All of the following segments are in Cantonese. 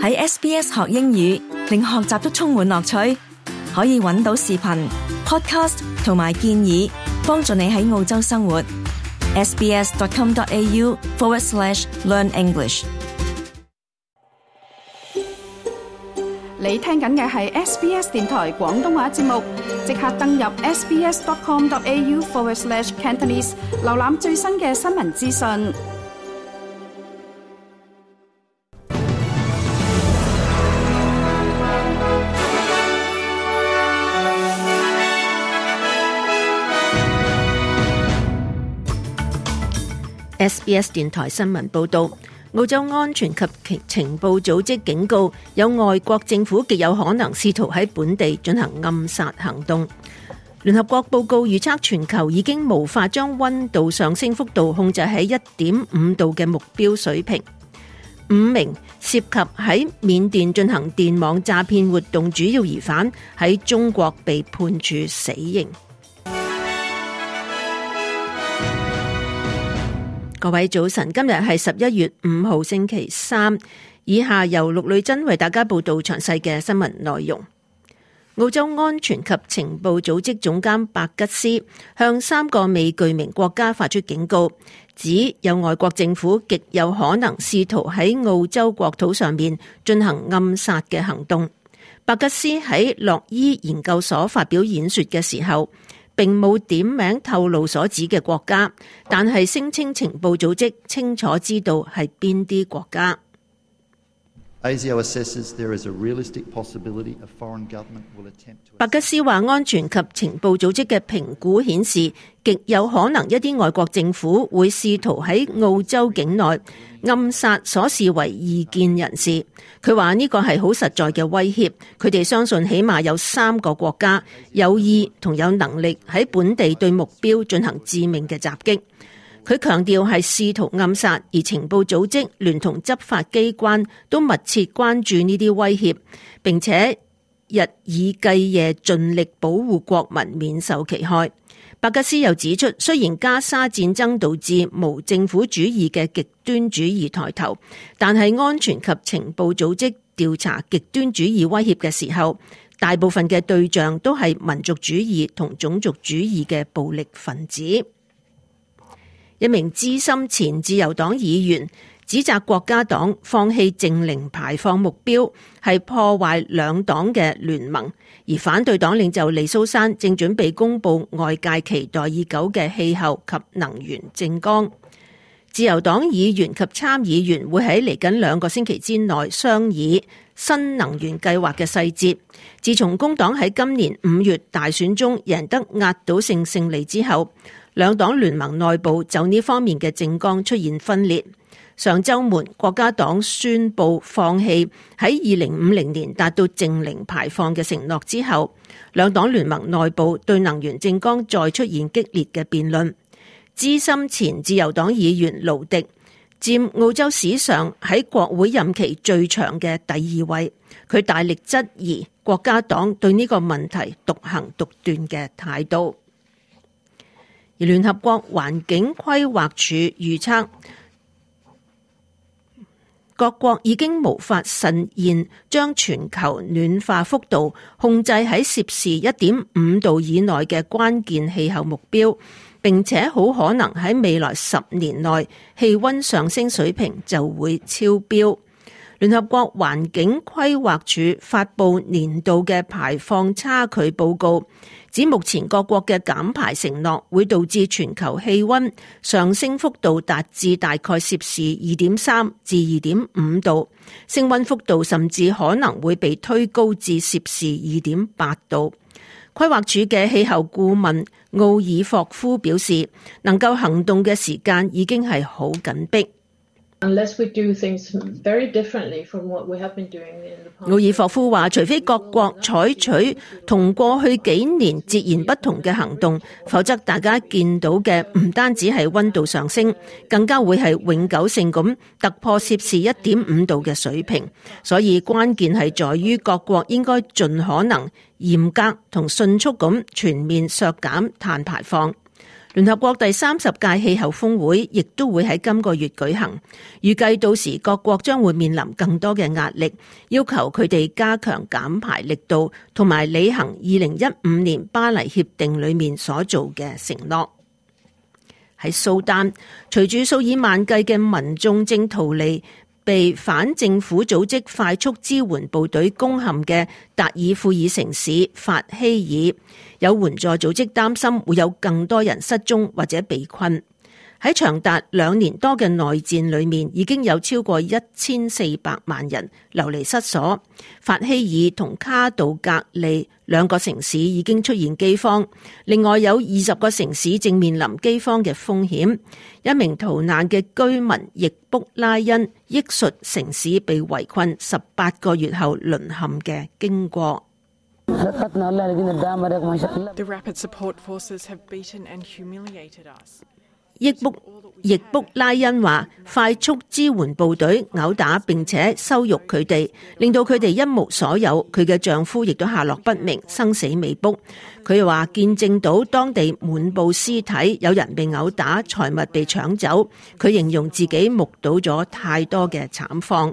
喺 SBS 學英語，令學習都充滿樂趣。可以揾到視頻、podcast 同埋建議，幫助你喺澳洲生活。sbs.com.au/learn English。 你聽緊嘅係 SBS 電台廣東話節目，即刻登入 sbs.com.au/Cantonese， 瀏覽最新嘅新聞資訊。 SBS 電台新聞報道，澳洲安全及情報組織警告，有外國政府極有可能試圖喺本地進行暗殺行動。聯合國報告預測，全球已經無法將溫度上升幅度控制喺 1.5 度嘅目標水平。5名涉及喺緬甸進行電網詐騙活動主要疑犯喺中國被判處死刑。各位早晨，今日係11月5號星期三，以下由陸女珍為大家報道詳細嘅新聞內容。澳洲安全及情報組織總監伯吉斯向3個未具名國家發出警告，指有外國政府極有可能試圖喺澳洲國土上面進行暗殺嘅行動。伯吉斯喺洛伊研究所發表演說嘅時候，並冇點名透露所指嘅國家，但係聲稱情報組織清楚知道係邊啲國家。伯吉斯話，安全及情報組織嘅評估顯示，極有可能一啲外國政府會試圖喺澳洲境內暗殺所視為異見人士。佢話呢個係好實在嘅威脅，佢哋相信起碼有3個國家有意同有能力喺本地對目標進行致命嘅襲擊。佢強調係試圖暗殺，而情報組織聯同執法機關都密切關注呢啲威脅，並且日以繼夜盡力保護國民免受其害。伯吉斯又指出，雖然加沙戰爭導致無政府主義嘅極端主義抬頭，但係安全及情報組織調查極端主義威脅嘅時候，大部分嘅對象都係民族主義同種族主義嘅暴力分子。一名資深前自由黨議員指責國家黨放棄淨零排放目標係破壞兩黨嘅聯盟，而反對黨領袖利蘇珊正準備公布外界期待已久嘅氣候及能源政綱。自由黨議員及參議員會喺嚟緊2個星期之內商議新能源計劃嘅細節。自從工黨喺今年5月大選中贏得壓倒性勝利之後，兩黨聯盟內部就呢方面嘅政綱出現分裂。上週末，國家黨宣布放棄喺2050年達到淨零排放嘅承諾之後，兩黨聯盟內部對能源政綱再出現激烈嘅辯論。資深前自由黨議員盧迪佔澳洲史上喺國會任期最長嘅第2位，佢大力質疑國家黨對呢個問題獨行獨斷嘅態度。而聯合國環境規劃署預測，各國已經無法實現將全球暖化幅度控制喺攝氏 1.5 度以內嘅關鍵氣候目標，並且好可能喺未來10年內氣溫上升水平就會超標。聯合國環境規劃署發布年度嘅排放差距報告，指目前各國嘅減排承諾會導致全球氣溫上升幅度達至大概攝氏 2.3 至 2.5 度，升溫幅度甚至可能會被推高至攝氏 2.8 度。規劃署嘅氣候顧問奧爾霍夫表示，能夠行動嘅時間已經係好緊迫。奧爾霍夫話，除非各國採取同過去幾年截然不同嘅行動，否則大家見到嘅唔單止係溫度上升，更加會係永久性咁突破攝氏 1.5 度嘅水平。所以關鍵係在於各國應該盡可能嚴格同迅速咁全面削減碳排放。 聯合國第30屆氣候峰會亦都會喺今個月舉行，預計到時各國將會面臨更多嘅壓力，要求佢哋加強減排力度，同埋履行2015年巴黎協定裏面所做嘅承諾。喺蘇丹，隨住數以萬計嘅民眾正逃離被反政府組織快速支援部隊攻陷嘅達爾富爾城市法希爾，有援助組織擔心會有更多人失蹤或者被困。喺長達2年多嘅內戰裏面，已經有超過1400萬人流離失所。法希爾同卡杜格利2個城市已經出現饑荒，另外有20個城市正面臨饑荒嘅風險。一名逃難嘅居民易卜拉恩憶述城市被圍困18個月後淪陷嘅經過。 The rapid support forces have beaten and humiliated us. 易卜拉恩話：快速支援部隊毆打並且羞辱佢哋，令到佢哋一無所有。佢嘅丈夫亦都下落不明，生死未卜。佢話見證到當地滿布屍體，有人被毆打，財物被搶走。佢形容自己目睹咗太多嘅慘況。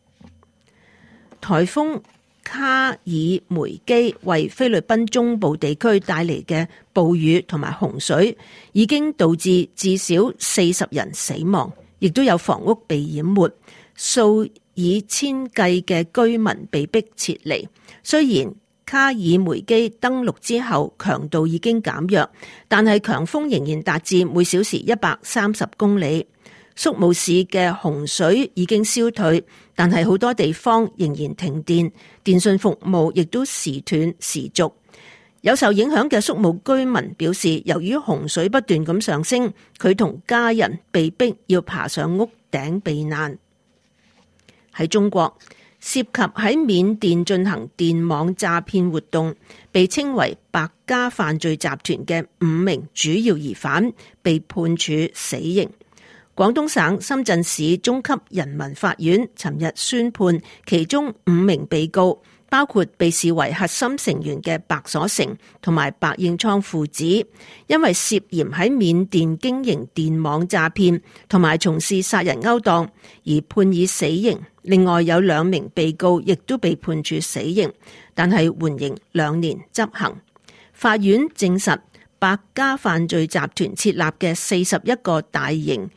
颱風卡爾梅基為菲律賓中部地區帶嚟嘅暴雨同埋洪水，已經導致至少40人死亡，亦都有房屋被淹沒，數以千計嘅居民被迫撤離。雖然卡爾梅基登陸之後強度已經減弱，但係強風仍然達至每小時130公里。宿務市嘅洪水已經消退，但係好多地方仍然停電，電信服務亦都時斷時續。有受影響嘅宿務居民表示，由於洪水不斷咁上升，佢同家人被逼要爬上屋頂避難。喺中國，涉及喺緬甸進行電網詐騙活動，被稱為百家犯罪集團嘅5名主要疑犯被判處死刑。廣東省深圳市中級人民法院尋日宣判，其中5名被告包括被視為核心成員嘅白所成同埋白應倉父子，因為涉嫌喺緬甸經營電網詐騙同埋從事殺人勾當而判以死刑。另外有2名被告亦都被判處死刑，但係緩刑2年執行。法院證實，百家犯罪集團設立嘅41個大型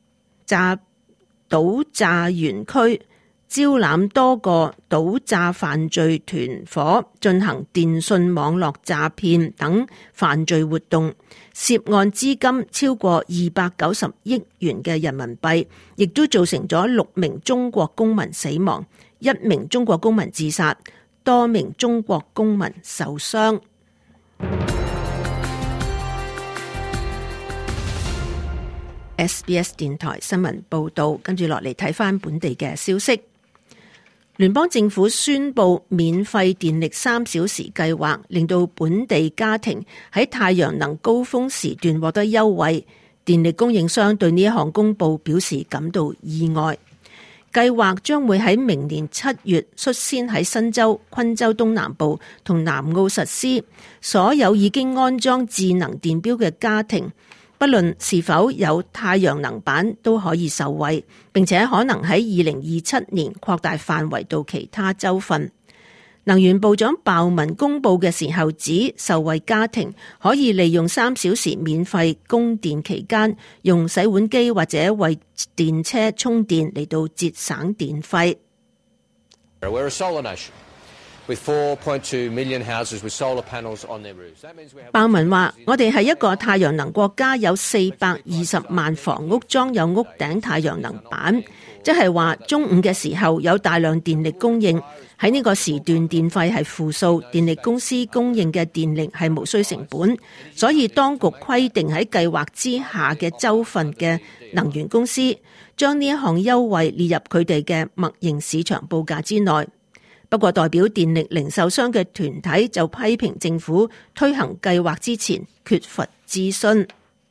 賭詐園區，招攬多個賭詐犯罪團伙進行電信網絡詐騙等犯罪活動，涉案資金超過290億元嘅人民幣，亦都造成咗6名中國公民死亡，1名中國公民自殺，多名中國公民受傷。SBS 電台新聞報道，跟住落嚟睇返本地嘅消息。聯邦政府宣布免費電力3小時計劃，令到本地家庭喺太陽能高峰時段獲得優惠。電力供應商對呢一項公佈表示感到意外。計劃將會喺明年7月率先喺新州、昆州東南部同南澳實施。所有已經安裝智能電錶嘅家庭，不論是否有太陽能板都可以受惠，並且可能喺2027年擴大範圍到其他州份。能源部長鮑文公佈嘅時候指，受惠家庭可以利用3小時免費供電期間，用洗碗機或者為電車充電嚟到節省電費。 We're a solar nation. With 4.2 million houses with solar panels on their roofs. 鮑文話：我哋係一個太陽能國家，有420萬房屋裝有屋頂太陽能板，即係話中午嘅時候有大量電力供應。喺呢個時段電費係負數，電力公司供應嘅電力係無需成本，所以當局規定喺計劃之下嘅州份嘅能源公司將呢一項優惠列入佢哋嘅默認市場報價之內。不過代表電力零售商嘅團體就批評政府推行計劃之前缺乏諮詢。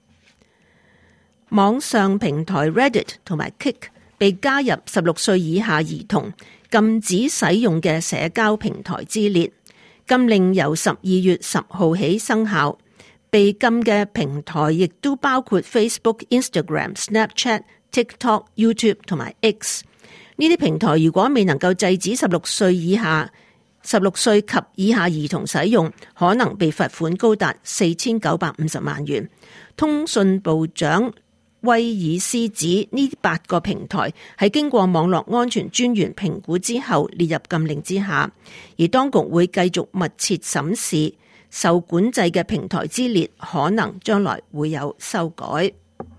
網上平台 Reddit 同埋 Kik 被加入16歲以下兒童禁止使用嘅社交平台之列，禁令由12月10號起生效。 被禁嘅平台亦都包括 Facebook、Instagram、Snapchat、TikTok、YouTube 同埋 X。呢啲平台如果未能夠制止16歲及以下兒童使用，可能被罰款高達4950萬元。通訊部長威爾斯指呢8個平台係經過網絡安全專員評估之後列入禁令之下，而當局會繼續密切審視受管制嘅平台之列，可能將來會有修改。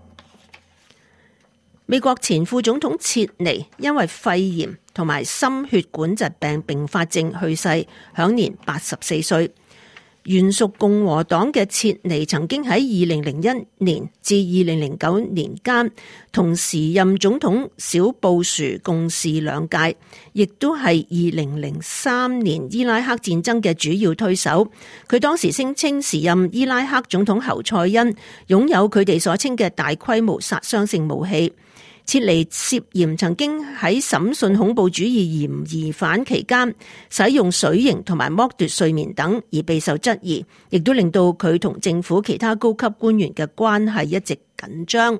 美國前副總統切尼因為肺炎同埋心血管疾病併發症去世，享年84歲。原屬共和黨嘅切尼曾經喺2001年至2009年間同時任總統小布殊共事2屆，亦都係2003年伊拉克戰爭嘅主要推手。佢當時聲稱時任伊拉克總統侯賽因擁有佢哋所稱嘅大規模殺傷性武器。切尼涉嫌曾經喺審訊恐怖主義嫌疑犯期間使用水刑同埋剝奪睡眠等而備受質疑，亦都令到佢同政府其他高級官員嘅關係一直緊張。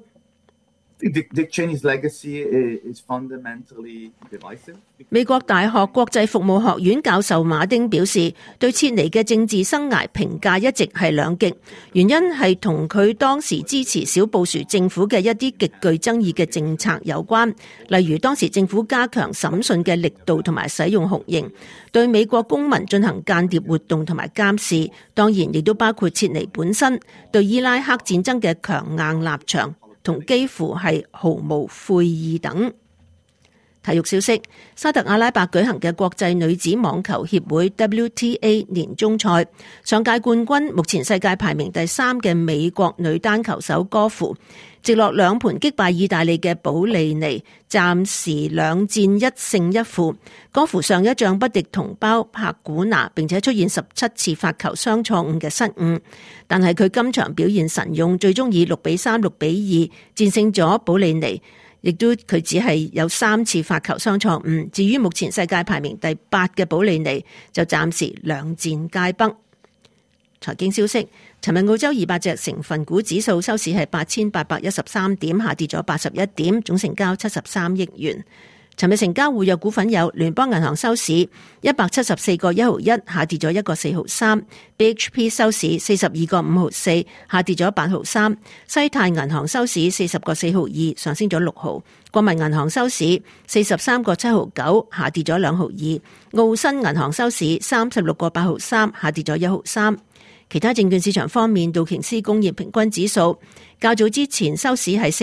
Dick Cheney's legacy is fundamentally divisive. 美國大學國際服務學院教授馬丁表示，對切尼嘅政治生涯評價一直係兩極，原因係同佢當時支持小布殊政府嘅一啲極具爭議嘅政策有關，例如當時政府加強審訊嘅力度同埋使用酷刑，對美國公民進行間諜活動同埋監視，當然亦都包括切尼本身對伊拉克戰爭嘅強硬立場同幾乎係毫無悔意等。體育消息，沙特阿拉伯舉行嘅國際女子網球協會 WTA 年終賽，上屆冠軍目前世界排名第3嘅美國女單球手戈芙，直落2盤擊敗意大利嘅保利尼，暫時2戰1勝1負。戈芙上一仗不敵同胞帕古拿，並且出現17次發球雙錯誤嘅失誤，但係佢今場表現神勇，最終以6-3、6-2戰勝咗保利尼。亦都佢只係有3次發球雙錯誤。至於目前世界排名第8嘅保利尼，就暫時2戰皆北。財經消息，尋日澳洲200隻成分股指數收市係8813點，下跌咗81點，總成交73億元。尋日成交活躍股份有聯邦銀行收市174個1毫1，下跌咗1個4毫3； BHP 收市42個5毫4，下跌咗8毫3；西泰銀行收市40個4毫2，上升咗6毫；國民銀行收市43個7毫9，下跌咗2毫2；澳新銀行收市36個8毫3，下跌咗1毫3。其他證券市場方面，道瓊斯工業平均指數較早之前收市係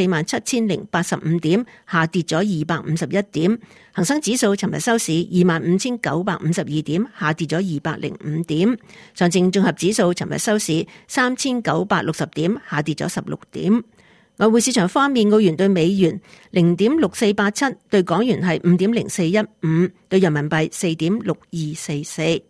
47,085點，下跌咗251點。恒生指數尋日收市25,952點，下跌咗205點。上證綜合指數尋日收市3,960點，下跌咗16點。外匯市場方面，澳元對美元0.6487，對港元係5.0415，對人民幣4.6244。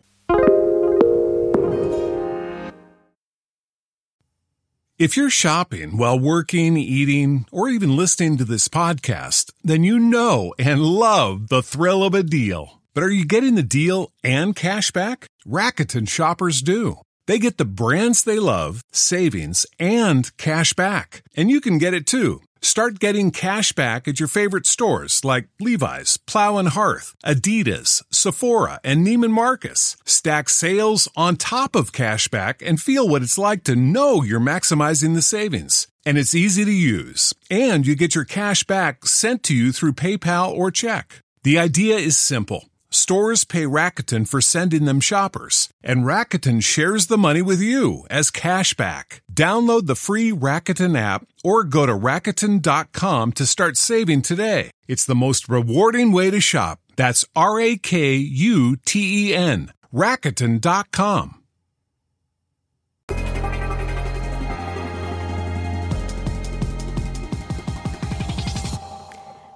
If you're shopping while working, eating, or even listening to this podcast, then you know and love the thrill of a deal. But are you getting the deal and cash back? Rakuten shoppers do. They get the brands they love, savings, and cash back. And you can get it too. Start getting cash back at your favorite stores like Levi's, Plow and Hearth, Adidas, Sephora, and Neiman Marcus. Stack sales on top of cash back and feel what it's like to know you're maximizing the savings. And it's easy to use. And you get your cash back sent to you through PayPal or check. The idea is simple. Stores pay Rakuten for sending them shoppers, and Rakuten shares the money with you as cash back. Download the free Rakuten app or go to Rakuten.com to start saving today. It's the most rewarding way to shop. That's RAKUTEN. Rakuten.com.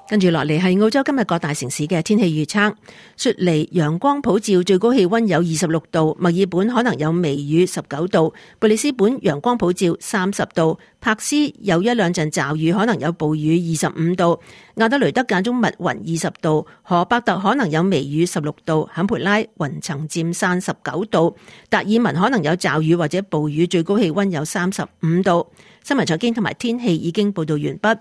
跟住落嚟係澳洲今日各大城市嘅天氣預測。雪梨陽光普照，最高氣溫有26度；墨爾本可能有微雨19度；布里斯本陽光普照30度；柏斯有一兩陣驟雨，可能有暴雨25度；亞德雷德間中密雲20度；荷伯特可能有微雨16度；坎培拉雲層漸散19度；達爾文可能有驟雨或者暴雨，最高氣溫有35度。新聞財經同埋天氣已經報道完畢。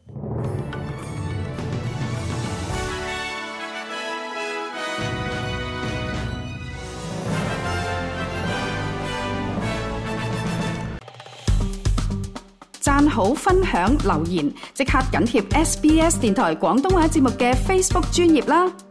讚好、分享、留言，即刻緊貼SBS 電台廣東話節目嘅 Facebook 專頁啦！